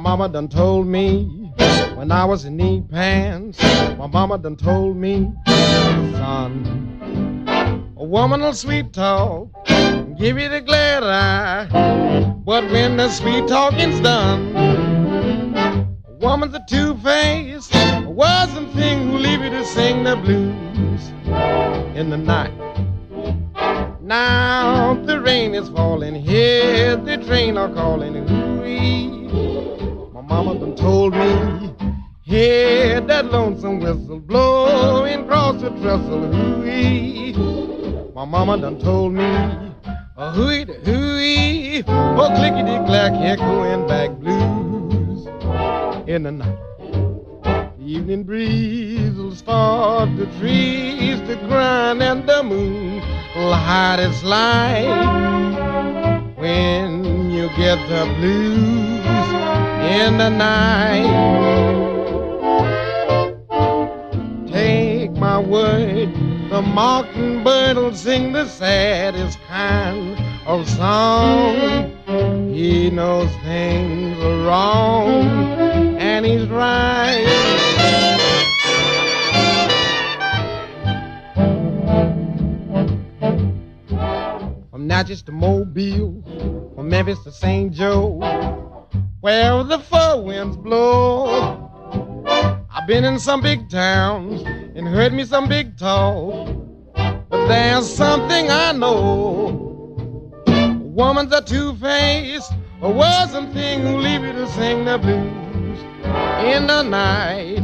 mama done told me when I was in knee pants. My mama done told me, son, a woman will sweet talk, give you the glad eye, but when the sweet talking's done, a woman's a two-faced, a wasn't thing who leave you to sing the blues in the night. Now the rain is falling, hear the train are calling, ooh-wee. My mama done told me, hear that lonesome whistle blowing across the trestle, ooh-wee. My mama done told me, hooey da hooey, oh clickety-clack, echoing back blues in the night. The evening breeze will start the trees to grind, and the moon will hide its light when you get the blues in the night. Take my word, the mockingbird will sing the saddest kind of song. He knows things are wrong, and he's right. From Natchez to Mobile, from Memphis to St. Joe, wherever the four winds blow. I've been in some big towns and heard me some big talk, but there's something I know. A woman's a two-faced, a wasn't thing who leave you to sing the blues in the night.